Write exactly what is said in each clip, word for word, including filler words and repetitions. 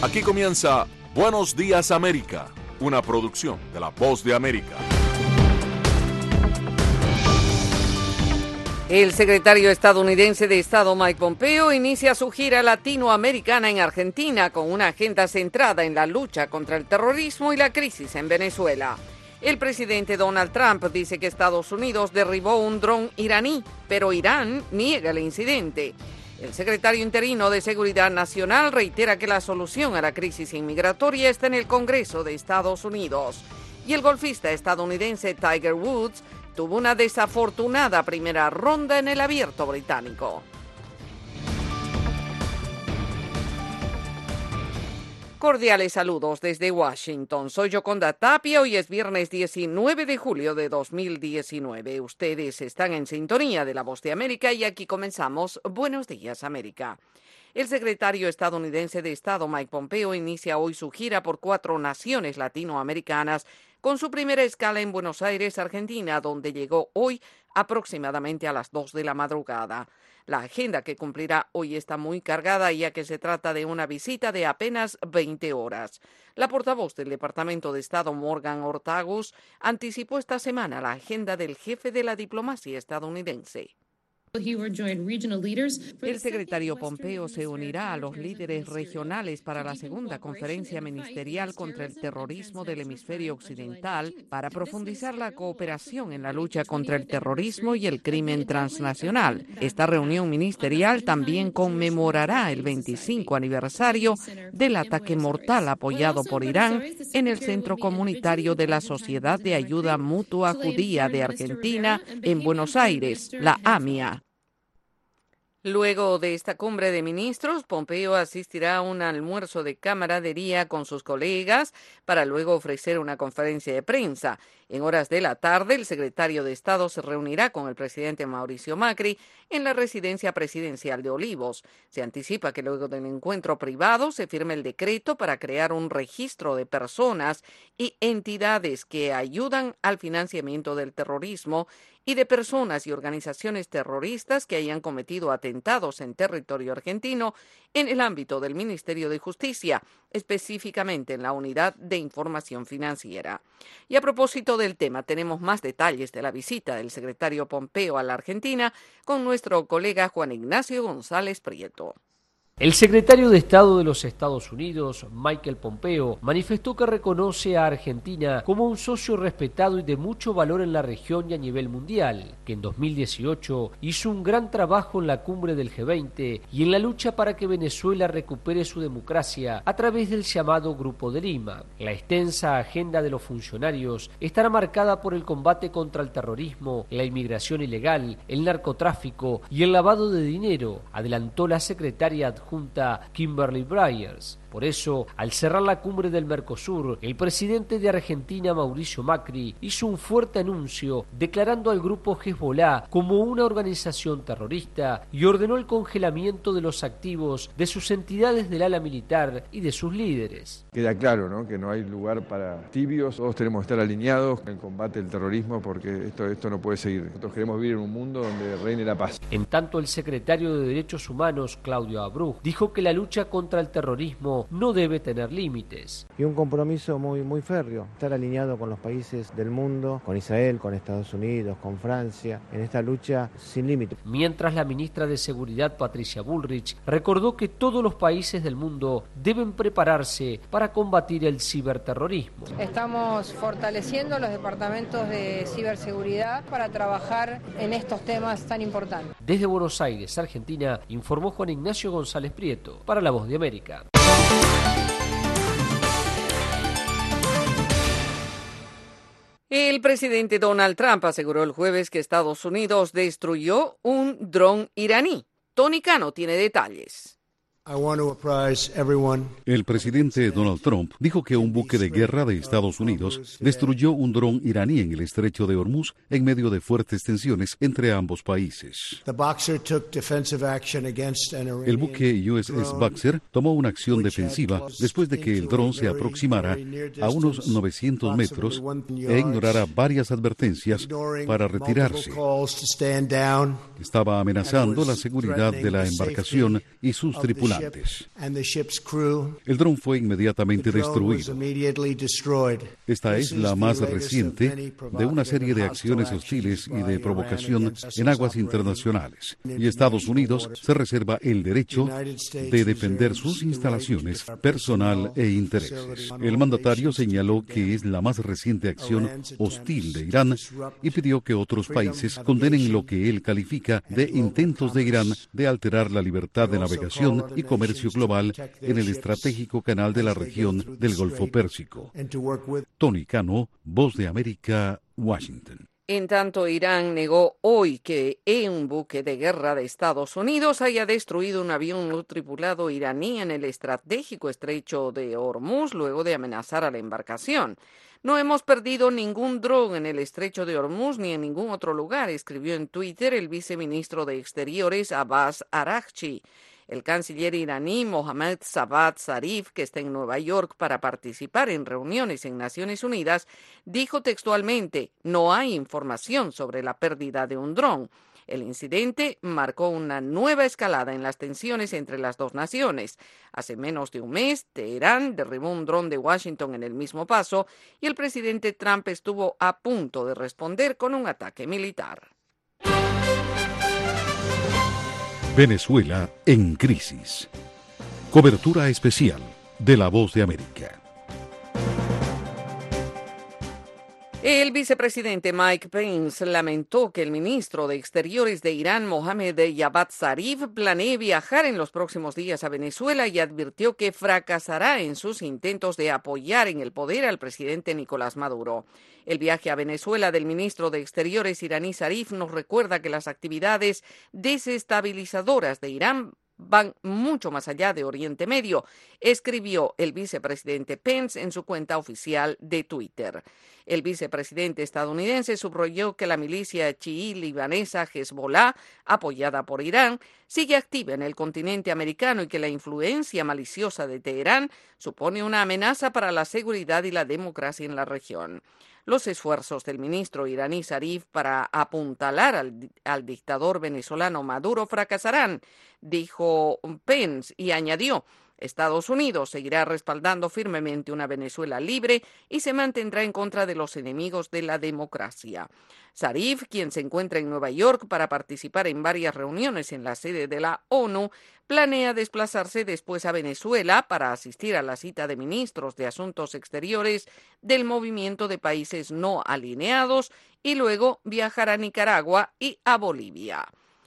Aquí comienza Buenos Días América, una producción de La Voz de América. El secretario estadounidense de Estado Mike Pompeo inicia su gira latinoamericana en Argentina con una agenda centrada en la lucha contra el terrorismo y la crisis en Venezuela. El presidente Donald Trump dice que Estados Unidos derribó un dron iraní, pero Irán niega el incidente. El secretario interino de Seguridad Nacional reitera que la solución a la crisis inmigratoria está en el Congreso de Estados Unidos. Y el golfista estadounidense Tiger Woods tuvo una desafortunada primera ronda en el Abierto británico. Cordiales saludos desde Washington. Soy Yoconda Tapia. Hoy es viernes diecinueve de julio de dos mil diecinueve. Ustedes están en sintonía de La Voz de América y aquí comenzamos Buenos Días América. El secretario estadounidense de Estado Mike Pompeo inicia hoy su gira por cuatro naciones latinoamericanas con su primera escala en Buenos Aires, Argentina, donde llegó hoy aproximadamente a las dos de la madrugada. La agenda que cumplirá hoy está muy cargada, ya que se trata de una visita de apenas veinte horas. La portavoz del Departamento de Estado, Morgan Ortagus, anticipó esta semana la agenda del jefe de la diplomacia estadounidense. El secretario Pompeo se unirá a los líderes regionales para la segunda conferencia ministerial contra el terrorismo del hemisferio occidental para profundizar la cooperación en la lucha contra el terrorismo y el crimen transnacional. Esta reunión ministerial también conmemorará el veinticinco aniversario del ataque mortal apoyado por Irán en el Centro Comunitario de la Sociedad de Ayuda Mutua Judía de Argentina en Buenos Aires, la AMIA. Luego de esta cumbre de ministros, Pompeo asistirá a un almuerzo de camaradería con sus colegas para luego ofrecer una conferencia de prensa. En horas de la tarde, el secretario de Estado se reunirá con el presidente Mauricio Macri en la residencia presidencial de Olivos. Se anticipa que luego del encuentro privado se firme el decreto para crear un registro de personas y entidades que ayudan al financiamiento del terrorismo y de personas y organizaciones terroristas que hayan cometido atentados en territorio argentino en el ámbito del Ministerio de Justicia, específicamente en la Unidad de Información Financiera. Y a propósito del tema, tenemos más detalles de la visita del secretario Pompeo a la Argentina con nuestro colega Juan Ignacio González Prieto. El secretario de Estado de los Estados Unidos, Michael Pompeo, manifestó que reconoce a Argentina como un socio respetado y de mucho valor en la región y a nivel mundial, que en dos mil dieciocho hizo un gran trabajo en la cumbre del G veinte y en la lucha para que Venezuela recupere su democracia a través del llamado Grupo de Lima. La extensa agenda de los funcionarios estará marcada por el combate contra el terrorismo, la inmigración ilegal, el narcotráfico y el lavado de dinero, adelantó la secretaria junta Kimberly Bryers. Por eso, al cerrar la cumbre del Mercosur, el presidente de Argentina, Mauricio Macri, hizo un fuerte anuncio declarando al grupo Hezbollah como una organización terrorista y ordenó el congelamiento de los activos de sus entidades del ala militar y de sus líderes. Queda claro, ¿no?, que no hay lugar para tibios, todos tenemos que estar alineados en el combate del terrorismo porque esto, esto no puede seguir. Nosotros queremos vivir en un mundo donde reine la paz. En tanto, el secretario de Derechos Humanos, Claudio Abreu, dijo que la lucha contra el terrorismo no debe tener límites. Y un compromiso muy, muy férreo, estar alineado con los países del mundo, con Israel, con Estados Unidos, con Francia, en esta lucha sin límites. Mientras la ministra de Seguridad, Patricia Bullrich, recordó que todos los países del mundo deben prepararse para combatir el ciberterrorismo. Estamos fortaleciendo los departamentos de ciberseguridad para trabajar en estos temas tan importantes. Desde Buenos Aires, Argentina, informó Juan Ignacio González Prieto, para La Voz de América. El presidente Donald Trump aseguró el jueves que Estados Unidos destruyó un dron iraní. Tony Cano tiene detalles. El presidente Donald Trump dijo que un buque de guerra de Estados Unidos destruyó un dron iraní en el estrecho de Hormuz en medio de fuertes tensiones entre ambos países. El buque U S S Boxer tomó una acción defensiva después de que el dron se aproximara a unos novecientos metros e ignorara varias advertencias para retirarse. Estaba amenazando la seguridad de la embarcación y sus tripulantes. tripulantes. El dron fue inmediatamente destruido. Esta es la más reciente de una serie de acciones hostiles y de provocación en aguas internacionales, y Estados Unidos se reserva el derecho de defender sus instalaciones, personal e intereses. El mandatario señaló que es la más reciente acción hostil de Irán y pidió que otros países condenen lo que él califica de intentos de Irán de alterar la libertad de navegación y comercio global en el estratégico canal de la región del Golfo Pérsico. Tony Cano, Voz de América, Washington. En tanto, Irán negó hoy que un buque de guerra de Estados Unidos haya destruido un avión no tripulado iraní en el estratégico estrecho de Hormuz luego de amenazar a la embarcación. No hemos perdido ningún dron en el estrecho de Hormuz ni en ningún otro lugar, escribió en Twitter el viceministro de Exteriores Abbas Araghchi. El canciller iraní Mohammad Javad Zarif, que está en Nueva York para participar en reuniones en Naciones Unidas, dijo textualmente: no hay información sobre la pérdida de un dron. El incidente marcó una nueva escalada en las tensiones entre las dos naciones. Hace menos de un mes, Teherán derribó un dron de Washington en el mismo paso y el presidente Trump estuvo a punto de responder con un ataque militar. Venezuela en crisis. Cobertura especial de La Voz de América. El vicepresidente Mike Pence lamentó que el ministro de Exteriores de Irán, Mohammad Javad Zarif, planee viajar en los próximos días a Venezuela y advirtió que fracasará en sus intentos de apoyar en el poder al presidente Nicolás Maduro. El viaje a Venezuela del ministro de Exteriores iraní Zarif nos recuerda que las actividades desestabilizadoras de Irán van mucho más allá de Oriente Medio, escribió el vicepresidente Pence en su cuenta oficial de Twitter. El vicepresidente estadounidense subrayó que la milicia chií libanesa Hezbollah, apoyada por Irán, sigue activa en el continente americano y que la influencia maliciosa de Teherán supone una amenaza para la seguridad y la democracia en la región. Los esfuerzos del ministro iraní Zarif para apuntalar al, al dictador venezolano Maduro fracasarán, dijo Pence, y añadió: Estados Unidos seguirá respaldando firmemente una Venezuela libre y se mantendrá en contra de los enemigos de la democracia. Zarif, quien se encuentra en Nueva York para participar en varias reuniones en la sede de la ONU, planea desplazarse después a Venezuela para asistir a la cita de ministros de Asuntos Exteriores del Movimiento de Países No Alineados y luego viajar a Nicaragua y a Bolivia.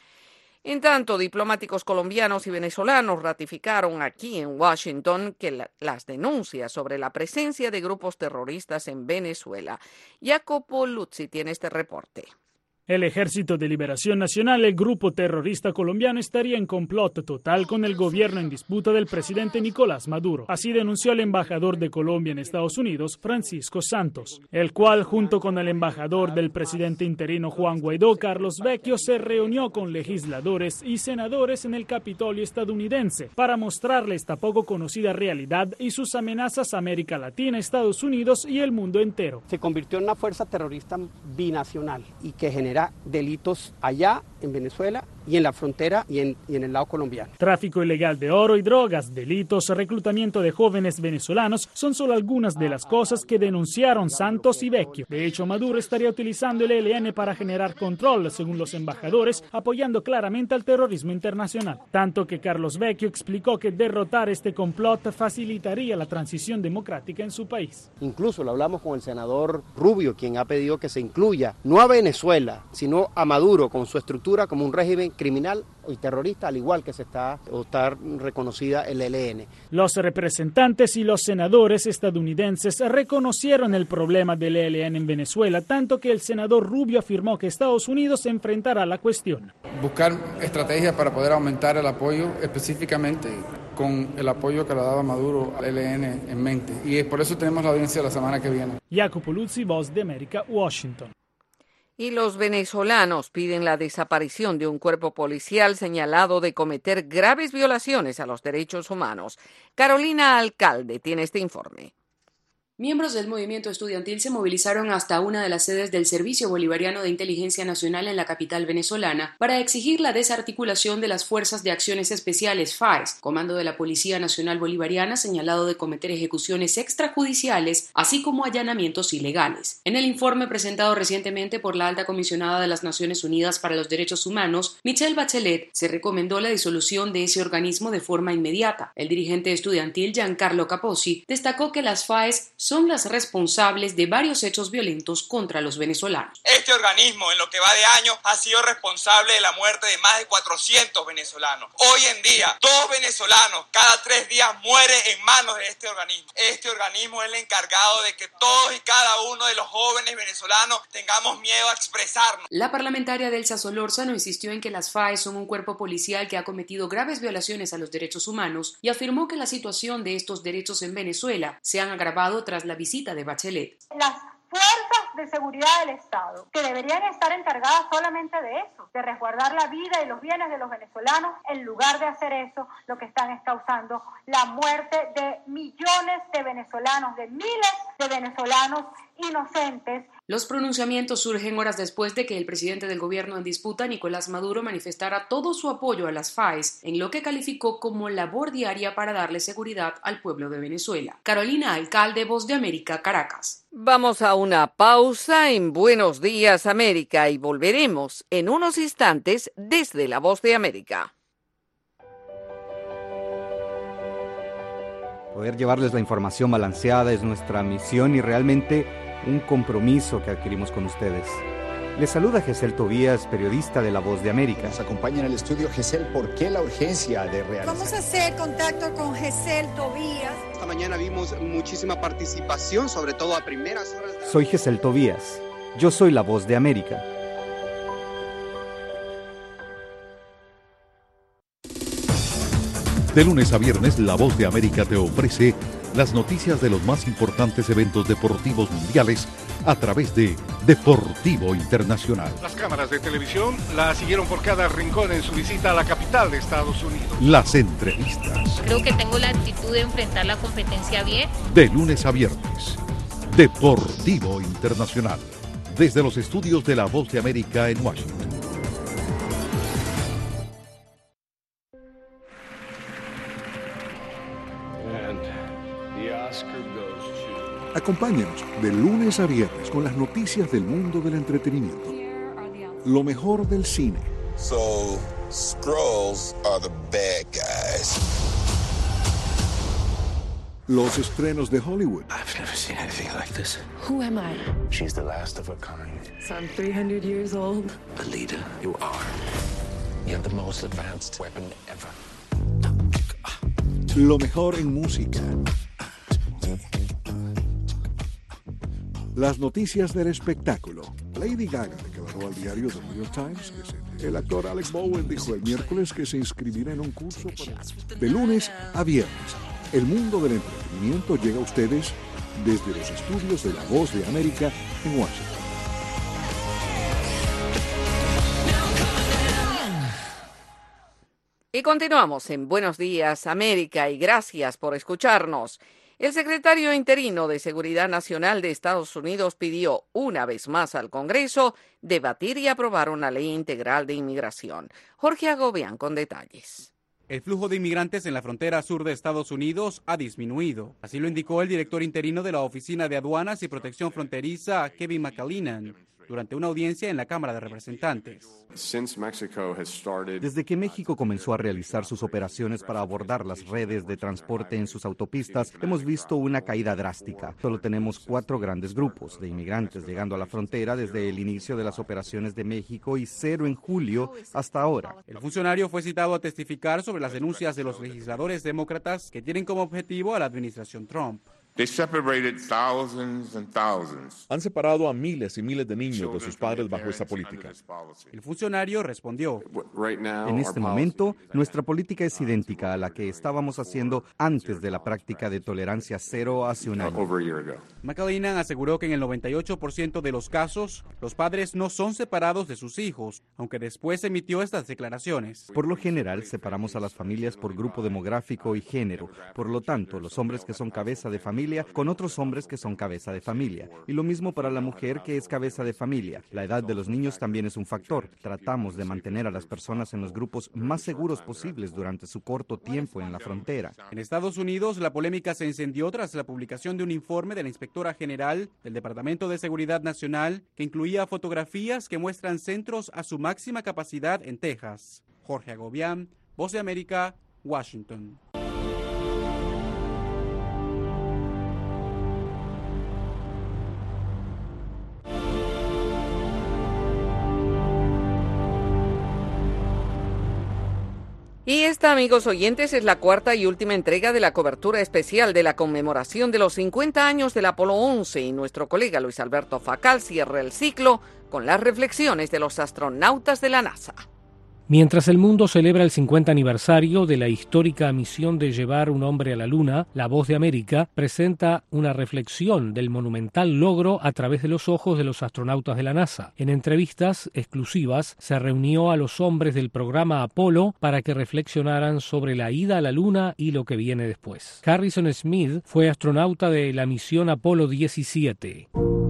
En tanto, diplomáticos colombianos y venezolanos ratificaron aquí en Washington que la, las denuncias sobre la presencia de grupos terroristas en Venezuela. Jacopo Luzzi tiene este reporte. El Ejército de Liberación Nacional, el grupo terrorista colombiano, estaría en complot total con el gobierno en disputa del presidente Nicolás Maduro. Así denunció el embajador de Colombia en Estados Unidos, Francisco Santos, el cual, junto con el embajador del presidente interino Juan Guaidó, Carlos Vecchio, se reunió con legisladores y senadores en el Capitolio estadounidense para mostrarle esta poco conocida realidad y sus amenazas a América Latina, Estados Unidos y el mundo entero. Se convirtió en una fuerza terrorista binacional y que genera delitos allá en Venezuela y en la frontera y en, y en el lado colombiano. Tráfico ilegal de oro y drogas, delitos, reclutamiento de jóvenes venezolanos son solo algunas de las cosas que denunciaron Santos y Vecchio. De hecho, Maduro estaría utilizando el E L N para generar control, según los embajadores, apoyando claramente al terrorismo internacional. Tanto que Carlos Vecchio explicó que derrotar este complot facilitaría la transición democrática en su país. Incluso lo hablamos con el senador Rubio, quien ha pedido que se incluya no a Venezuela, sino a Maduro con su estructura como un régimen criminal y terrorista, al igual que se está, o está reconocida el E L N. Los representantes y los senadores estadounidenses reconocieron el problema del E L N en Venezuela, tanto que el senador Rubio afirmó que Estados Unidos se enfrentará a la cuestión. Buscar estrategias para poder aumentar el apoyo, específicamente con el apoyo que le daba Maduro al E L N en mente. Y por eso tenemos la audiencia la semana que viene. Jacopo Luzzi, Voz de América, Washington. Y los venezolanos piden la desaparición de un cuerpo policial señalado de cometer graves violaciones a los derechos humanos. Carolina Alcalde tiene este informe. Miembros del movimiento estudiantil se movilizaron hasta una de las sedes del Servicio Bolivariano de Inteligencia Nacional en la capital venezolana para exigir la desarticulación de las Fuerzas de Acciones Especiales F A E S, comando de la Policía Nacional Bolivariana señalado de cometer ejecuciones extrajudiciales, así como allanamientos ilegales. En el informe presentado recientemente por la Alta Comisionada de las Naciones Unidas para los Derechos Humanos, Michelle Bachelet, se recomendó la disolución de ese organismo de forma inmediata. El dirigente estudiantil Giancarlo Capozzi destacó que las F A E S son las responsables de varios hechos violentos contra los venezolanos. Este organismo, en lo que va de año, ha sido responsable de la muerte de más de cuatrocientos venezolanos. Hoy en día, dos venezolanos cada tres días mueren en manos de este organismo. Este organismo es el encargado de que todos y cada uno de los jóvenes venezolanos tengamos miedo a expresarnos. La parlamentaria Delsa Solórzano insistió en que las F A E S son un cuerpo policial que ha cometido graves violaciones a los derechos humanos y afirmó que la situación de estos derechos en Venezuela se han agravado tras la visita de Bachelet. Las fuerzas de seguridad del Estado, que deberían estar encargadas solamente de eso, de resguardar la vida y los bienes de los venezolanos, en lugar de hacer eso, lo que están es causando la muerte de millones de venezolanos, de miles de venezolanos inocentes. Los pronunciamientos surgen horas después de que el presidente del gobierno en disputa, Nicolás Maduro, manifestara todo su apoyo a las F A E S en lo que calificó como labor diaria para darle seguridad al pueblo de Venezuela. Carolina Alcalde, Voz de América, Caracas. Vamos a una pausa en Buenos Días América y volveremos en unos instantes desde la Voz de América. Poder llevarles la información balanceada es nuestra misión y realmente un compromiso que adquirimos con ustedes. Les saluda Gesel Tobías, periodista de La Voz de América. Nos acompaña en el estudio Gesel. ¿Por qué la urgencia de realizar? Vamos a hacer contacto con Gesel Tobías. Esta mañana vimos muchísima participación, sobre todo a primeras horas. De... Soy Gesel Tobías. Yo soy La Voz de América. De lunes a viernes, La Voz de América te ofrece las noticias de los más importantes eventos deportivos mundiales a través de Deportivo Internacional. Las cámaras de televisión la siguieron por cada rincón en su visita a la capital de Estados Unidos. Las entrevistas. Creo que tengo la actitud de enfrentar la competencia bien. De lunes a viernes, Deportivo Internacional. Desde los estudios de La Voz de América en Washington. Acompáñenos de lunes a viernes con las noticias del mundo del entretenimiento. Lo mejor del cine. So, Skrulls are the bad guys. Los estrenos de Hollywood. I've never seen anything like this. Who am I? She's the last of her kind. So I'm three hundred years old. A leader, you are. You have the most advanced weapon ever. Lo mejor en música. Las noticias del espectáculo. Lady Gaga declaró al diario The New York Times que se... el actor Alec Bowen dijo el miércoles que se inscribirá en un curso para... De lunes a viernes, el mundo del entretenimiento llega a ustedes desde los estudios de La Voz de América en Washington. Y continuamos en Buenos Días América y gracias por escucharnos. El secretario interino de Seguridad Nacional de Estados Unidos pidió una vez más al Congreso debatir y aprobar una ley integral de inmigración. Jorge Agobián con detalles. El flujo de inmigrantes en la frontera sur de Estados Unidos ha disminuido. Así lo indicó el director interino de la Oficina de Aduanas y Protección Fronteriza, Kevin McAleenan, durante una audiencia en la Cámara de Representantes. Desde que México comenzó a realizar sus operaciones para abordar las redes de transporte en sus autopistas, hemos visto una caída drástica. Solo tenemos cuatro grandes grupos de inmigrantes llegando a la frontera desde el inicio de las operaciones de México y cero en julio hasta ahora. El funcionario fue citado a testificar sobre las denuncias de los legisladores demócratas que tienen como objetivo a la administración Trump. Han separado a miles y miles de niños de sus padres bajo esta política. El funcionario respondió: En este momento, nuestra política es idéntica a la que estábamos haciendo antes de la práctica de tolerancia cero hace un año. McAleenan aseguró que en el noventa y ocho por ciento de los casos, los padres no son separados de sus hijos, aunque después emitió estas declaraciones. Por lo general, separamos a las familias por grupo demográfico y género. Por lo tanto, los hombres que son cabeza de familia familia con otros hombres que son cabeza de familia. Y lo mismo para la mujer que es cabeza de familia. La edad de los niños también es un factor. Tratamos de mantener a las personas en los grupos más seguros posibles durante su corto tiempo en la frontera. En Estados Unidos, la polémica se encendió tras la publicación de un informe de la Inspectora General del Departamento de Seguridad Nacional que incluía fotografías que muestran centros a su máxima capacidad en Texas. Jorge Agobián, Voz de América, Washington. Y esta, amigos oyentes, es la cuarta y última entrega de la cobertura especial de la conmemoración de los cincuenta años del Apolo once, y nuestro colega Luis Alberto Facal cierra el ciclo con las reflexiones de los astronautas de la NASA. Mientras el mundo celebra el cincuenta aniversario de la histórica misión de llevar un hombre a la Luna, La Voz de América presenta una reflexión del monumental logro a través de los ojos de los astronautas de la NASA. En entrevistas exclusivas se reunió a los hombres del programa Apolo para que reflexionaran sobre la ida a la Luna y lo que viene después. Harrison Smith fue astronauta de la misión Apolo diecisiete.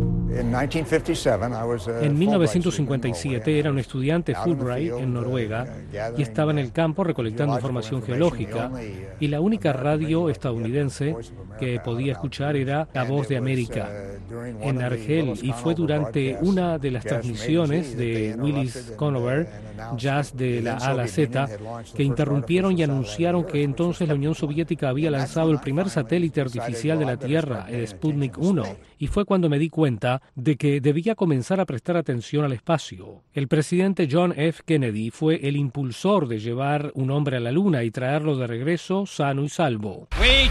En mil novecientos cincuenta y siete era un estudiante Fulbright en Noruega y estaba en el campo recolectando información geológica, y la única radio estadounidense que podía escuchar era La Voz de América en Argel, y fue durante una de las transmisiones de Willis Conover, jazz de la A a la Z, que interrumpieron y anunciaron que entonces la Unión Soviética había lanzado el primer satélite artificial de la Tierra, el Sputnik uno, y fue cuando me di cuenta de que debía comenzar a prestar atención al espacio. El presidente John F. Kennedy fue el impulsor de llevar un hombre a la Luna y traerlo de regreso sano y salvo.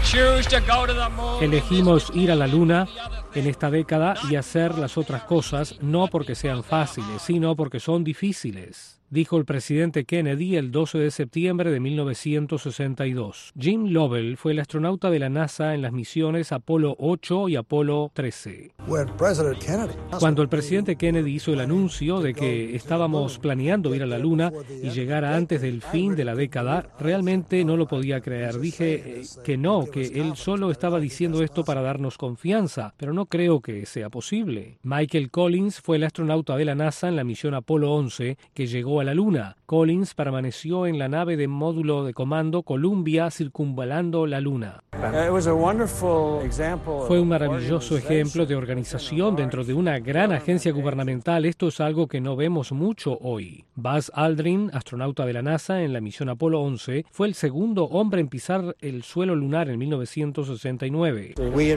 Elegimos ir a la Luna en esta década y hacer las otras cosas no porque sean fáciles, sino porque son difíciles, dijo el presidente Kennedy el doce de septiembre de mil novecientos sesenta y dos. Jim Lovell fue el astronauta de la NASA en las misiones Apolo ocho y Apolo trece. Cuando el presidente Kennedy hizo el anuncio de que estábamos planeando ir a la Luna y llegar antes del fin de la década, realmente no lo podía creer. Dije eh, que no, que él solo estaba diciendo esto para darnos confianza, pero no creo que sea posible. Michael Collins fue el astronauta de la NASA en la misión Apolo once que llegó a la Luna. Collins permaneció en la nave de módulo de comando Columbia circunvalando la Luna. Fue un maravilloso ejemplo de organización dentro de una gran agencia gubernamental. Esto es algo que no vemos mucho hoy. Buzz Aldrin, astronauta de la NASA en la misión Apolo once, fue el segundo hombre en pisar el suelo lunar en mil novecientos sesenta y nueve.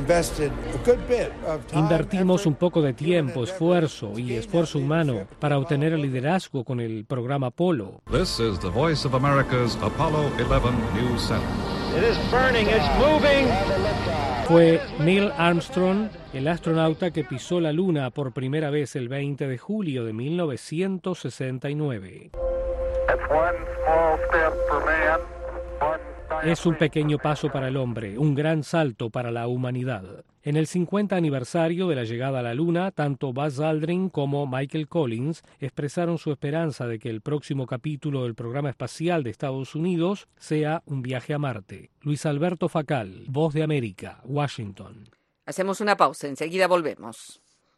Invertimos un poco de tiempo, esfuerzo y esfuerzo humano para obtener el liderazgo con el programa Apolo. This is the Voice of America's Apollo eleven News Center. It is burning, it's moving. Fue Neil Armstrong, el astronauta que pisó la Luna por primera vez el veinte de julio de mil novecientos sesenta y nueve. Es un pequeño paso para el hombre, un gran salto para la humanidad. En el cincuenta aniversario de la llegada a la Luna, tanto Buzz Aldrin como Michael Collins expresaron su esperanza de que el próximo capítulo del programa espacial de Estados Unidos sea un viaje a Marte. Luis Alberto Facal, Voz de América, Washington. Hacemos una pausa, enseguida volvemos.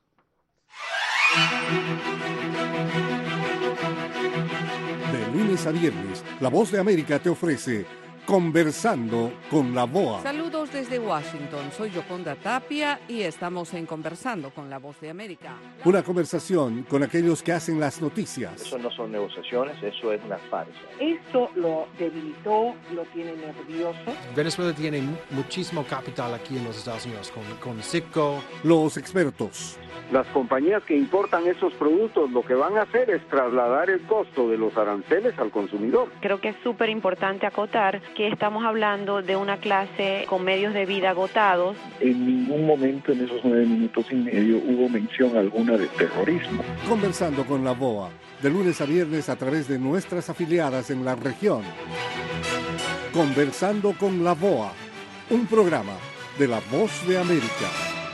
De lunes a viernes, La Voz de América te ofrece Conversando con la B O A. Saludos desde Washington, soy Yoconda Tapia y estamos en Conversando con la Voz de América. Una conversación con aquellos que hacen las noticias. Eso no son negociaciones, eso es una farsa. Esto lo debilitó, lo tiene nervioso. Venezuela tiene muchísimo capital aquí en los Estados Unidos, con, con Citgo. Los expertos. Las compañías que importan esos productos lo que van a hacer es trasladar el costo de los aranceles al consumidor. Creo que es súper importante acotar que estamos hablando de una clase con medios de vida agotados. En ningún momento en esos nueve minutos y medio hubo mención alguna de terrorismo. Conversando con la B O A, de lunes a viernes a través de nuestras afiliadas en la región. Conversando con la B O A, un programa de La Voz de América.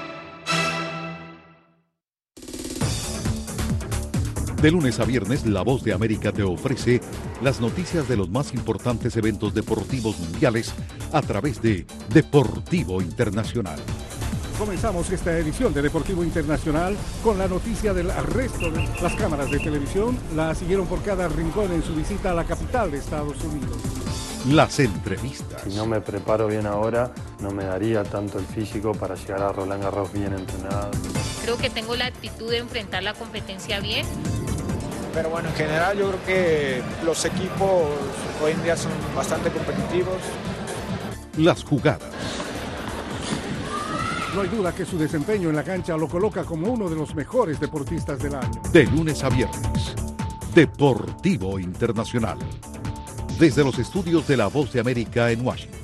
De lunes a viernes, La Voz de América te ofrece las noticias de los más importantes eventos deportivos mundiales a través de Deportivo Internacional. comenzamos esta edición de Deportivo Internacional con la noticia del arresto de las cámaras de televisión. La siguieron por cada rincón en su visita a la capital de Estados Unidos. Las entrevistas. Si no me preparo bien ahora, no me daría tanto el físico para llegar a Roland Garros bien entrenado. Creo que tengo la actitud de enfrentar la competencia bien. Pero bueno, en general yo creo que los equipos hoy en día son bastante competitivos. Las jugadas. No hay duda que su desempeño en la cancha lo coloca como uno de los mejores deportistas del año. De lunes a viernes, Deportivo Internacional. Desde los estudios de La Voz de América en Washington.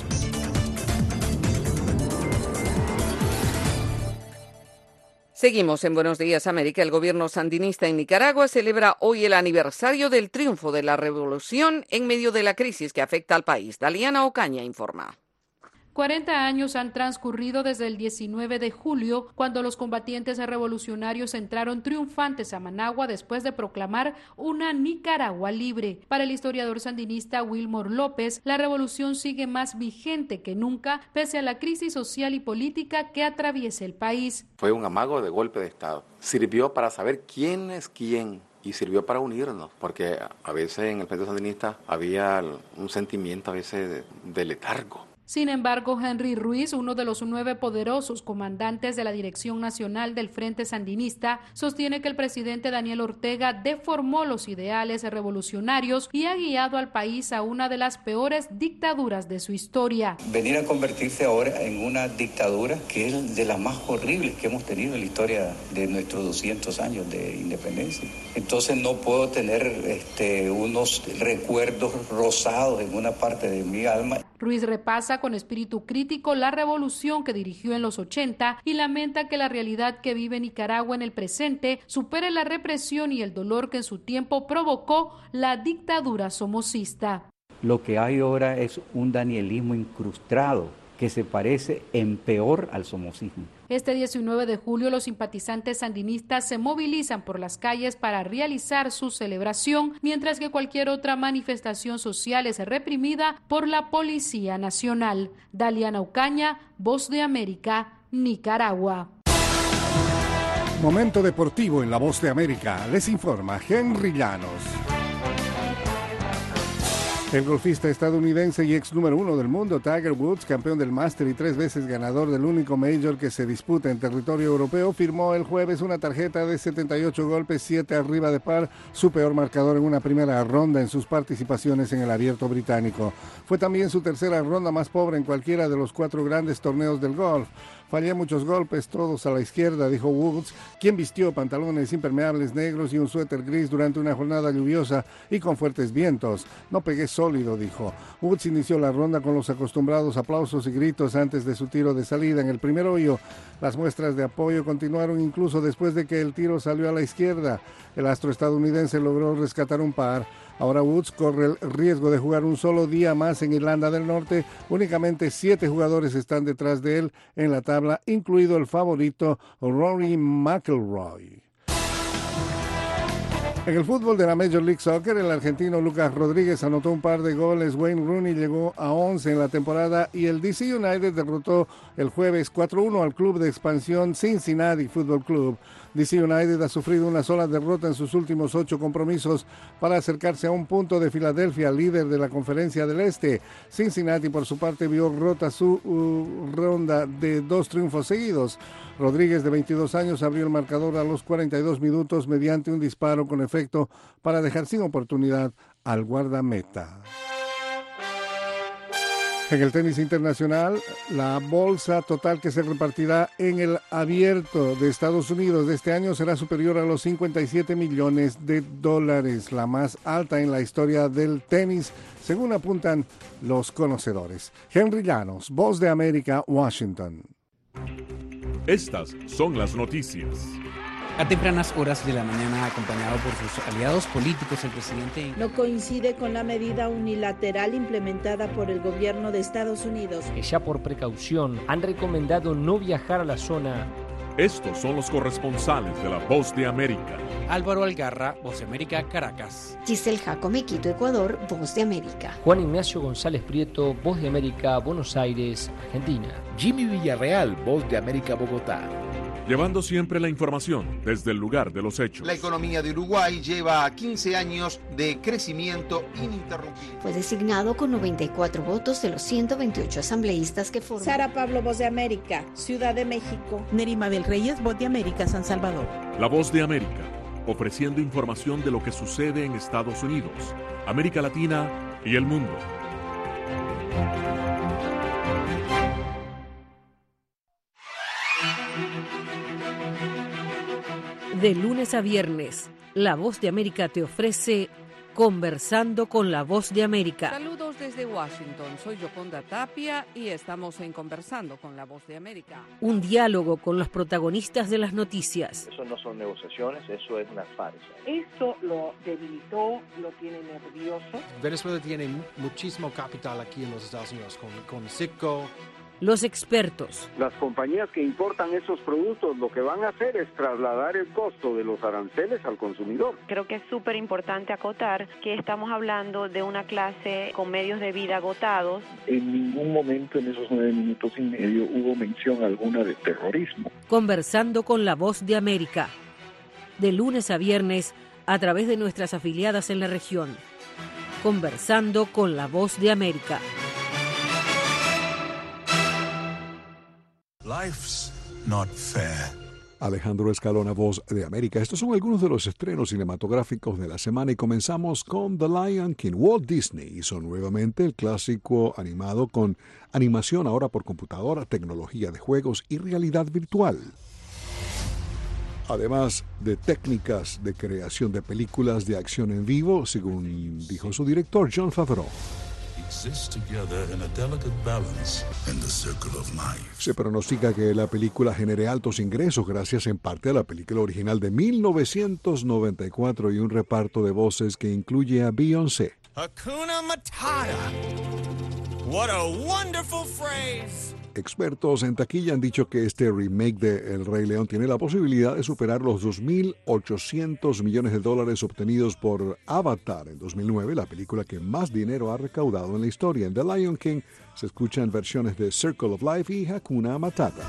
Seguimos en Buenos Días, América. El gobierno sandinista en Nicaragua celebra hoy el aniversario del triunfo de la revolución en medio de la crisis que afecta al país. Daliana Ocaña informa. cuarenta años han transcurrido desde el diecinueve de julio, cuando los combatientes revolucionarios entraron triunfantes a Managua después de proclamar una Nicaragua libre. Para el historiador sandinista Wilmor López, la revolución sigue más vigente que nunca, pese a la crisis social y política que atraviesa el país. Fue un amago de golpe de Estado. Sirvió para saber quién es quién. Y sirvió para unirnos, porque a veces en el Frente Sandinista había un sentimiento a veces de, de letargo. Sin embargo, Henry Ruiz, uno de los nueve poderosos comandantes de la Dirección Nacional del Frente Sandinista, sostiene que el presidente Daniel Ortega deformó los ideales revolucionarios y ha guiado al país a una de las peores dictaduras de su historia. Venir a convertirse ahora en una dictadura que es de las más horribles que hemos tenido en la historia de nuestros doscientos años de independencia. Entonces no puedo tener este, unos recuerdos rosados en una parte de mi alma. Ruiz repasa con espíritu crítico la revolución que dirigió en los ochenta y lamenta que la realidad que vive Nicaragua en el presente supere la represión y el dolor que en su tiempo provocó la dictadura somocista. Lo que hay ahora es un danielismo incrustado que se parece en peor al somocismo. Este diecinueve de julio los simpatizantes sandinistas se movilizan por las calles para realizar su celebración, mientras que cualquier otra manifestación social es reprimida por la Policía Nacional. Daliana Ocaña, Voz de América, Nicaragua. Momento deportivo en La Voz de América. Les informa Henry Llanos. El golfista estadounidense y ex número uno del mundo, Tiger Woods, campeón del Máster y tres veces ganador del único Major que se disputa en territorio europeo, firmó el jueves una tarjeta de setenta y ocho golpes, siete arriba de par, su peor marcador en una primera ronda en sus participaciones en el Abierto Británico. Fue también su tercera ronda más pobre en cualquiera de los cuatro grandes torneos del golf. Fallé muchos golpes, todos a la izquierda, dijo Woods, quien vistió pantalones impermeables negros y un suéter gris durante una jornada lluviosa y con fuertes vientos. No pegué sólido, dijo. Woods inició la ronda con los acostumbrados aplausos y gritos antes de su tiro de salida en el primer hoyo. Las muestras de apoyo continuaron incluso después de que el tiro salió a la izquierda. El astro estadounidense logró rescatar un par. Ahora Woods corre el riesgo de jugar un solo día más en Irlanda del Norte. Únicamente siete jugadores están detrás de él en la tabla, incluido el favorito Rory McIlroy. En el fútbol de la Major League Soccer, el argentino Lucas Rodríguez anotó un par de goles, Wayne Rooney llegó a once en la temporada y el D C United derrotó el jueves cuatro uno al club de expansión Cincinnati Football Club. D C United ha sufrido una sola derrota en sus últimos ocho compromisos para acercarse a un punto de Filadelfia, líder de la Conferencia del Este. Cincinnati, por su parte, vio rota su uh, ronda de dos triunfos seguidos. Rodríguez, de veintidós años, abrió el marcador a los cuarenta y dos minutos mediante un disparo con efecto para dejar sin oportunidad al guardameta. En el tenis internacional, la bolsa total que se repartirá en el Abierto de Estados Unidos de este año será superior a los cincuenta y siete millones de dólares, la más alta en la historia del tenis, según apuntan los conocedores. Henry Llanos, Voz de América, Washington. Estas son las noticias. A tempranas horas de la mañana, acompañado por sus aliados políticos, el presidente no coincide con la medida unilateral implementada por el gobierno de Estados Unidos, que ya por precaución han recomendado no viajar a la zona Estos son los corresponsales de La Voz de América. Álvaro Algarra, Voz de América, Caracas. Giselle Jacome, Quito, Ecuador, Voz de América. Juan Ignacio González Prieto, Voz de América, Buenos Aires, Argentina. Jimmy Villarreal, Voz de América, Bogotá. Llevando siempre la información desde el lugar de los hechos. La economía de Uruguay lleva quince años de crecimiento ininterrumpido. Fue designado con noventa y cuatro votos de los ciento veintiocho asambleístas que forman. Sara Pablo, Voz de América, Ciudad de México. Nerima del Reyes, Voz de América, San Salvador. La Voz de América, ofreciendo información de lo que sucede en Estados Unidos, América Latina y el mundo. De lunes a viernes, La Voz de América te ofrece Conversando con La Voz de América. Saludos desde Washington, soy Yoconda Tapia y estamos en Conversando con La Voz de América. Un diálogo con los protagonistas de las noticias. Eso no son negociaciones, eso es una farsa. Esto lo debilitó, lo tiene nervioso. Venezuela tiene muchísimo capital aquí en los Estados Unidos, con, con Citgo. Los expertos. Las compañías que importan esos productos lo que van a hacer es trasladar el costo de los aranceles al consumidor. Creo que es súper importante acotar que estamos hablando de una clase con medios de vida agotados. En ningún momento en esos nueve minutos y medio hubo mención alguna de terrorismo. Conversando con La Voz de América. De lunes a viernes, a través de nuestras afiliadas en la región. Conversando con La Voz de América. Life's not fair. Alejandro Escalona, Voz de América. Estos son algunos de los estrenos cinematográficos de la semana y comenzamos con The Lion King. Walt Disney hizo nuevamente el clásico animado con animación ahora por computadora, tecnología de juegos y realidad virtual. Además de técnicas de creación de películas de acción en vivo, según dijo su director Jon Favreau. Se pronostica que la película genere altos ingresos gracias en parte a la película original de mil novecientos noventa y cuatro y un reparto de voces que incluye a Beyoncé. Hakuna Matata. What a wonderful phrase. Expertos en taquilla han dicho que este remake de El Rey León tiene la posibilidad de superar los dos mil ochocientos millones de dólares obtenidos por Avatar en dos mil nueve, la película que más dinero ha recaudado en la historia. En The Lion King se escuchan versiones de Circle of Life y Hakuna Matata.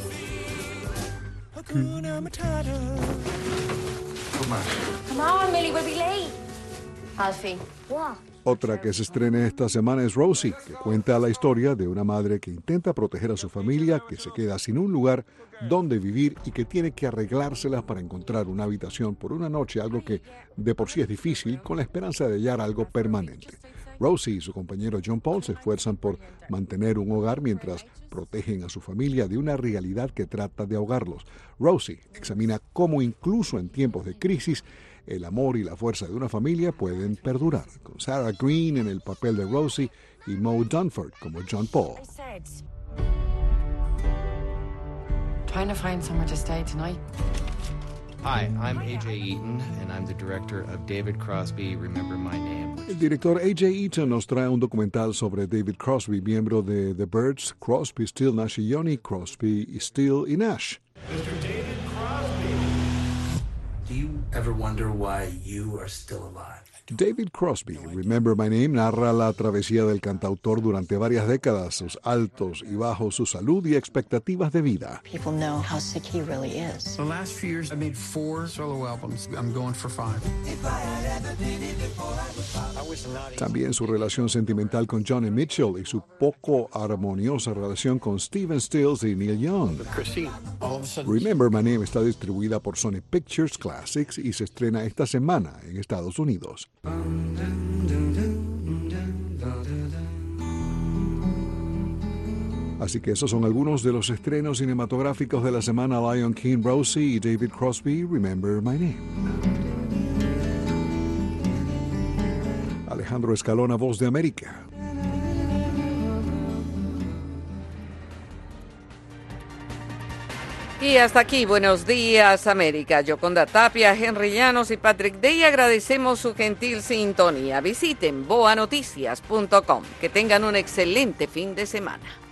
Hakuna Matata. Come on. Come on, Millie, we'll be late. Alfie, what? Otra que se estrena esta semana es Rosie, que cuenta la historia de una madre que intenta proteger a su familia, que se queda sin un lugar donde vivir y que tiene que arreglárselas para encontrar una habitación por una noche, algo que de por sí es difícil, con la esperanza de hallar algo permanente. Rosie y su compañero John Paul se esfuerzan por mantener un hogar mientras protegen a su familia de una realidad que trata de ahogarlos. Rosie examina cómo incluso en tiempos de crisis el amor y la fuerza de una familia pueden perdurar, con Sarah Green en el papel de Rosie y Mo Dunford como John Paul. Trying to find somewhere to stay tonight. Hi, I'm A J Eaton, and I'm the director of David Crosby, Remember My Name. El director A J Eaton nos trae un documental sobre David Crosby, miembro de The Byrds, Crosby, Still, Nash y Young, Crosby, Still y Nash. mister David Crosby. Do you ever wonder why you are still alive? David Crosby, Remember My Name, narra la travesía del cantautor durante varias décadas, sus altos y bajos, su salud y expectativas de vida. People know how sick he really is. The last few years I made four solo albums. I'm going for five. También su relación sentimental con Johnny Mitchell y su poco armoniosa relación con Stephen Stills y Neil Young. Remember My Name está distribuida por Sony Pictures Classics y se estrena esta semana en Estados Unidos. Así que esos son algunos de los estrenos cinematográficos de la semana: Lion King, Rosie y David Crosby, Remember My Name. Alejandro Escalona, Voz de América. Y hasta aquí, Buenos Días América. Yoconda Tapia, Henry Llanos y Patrick Day, agradecemos su gentil sintonía. Visiten boa noticias punto com. Que tengan un excelente fin de semana.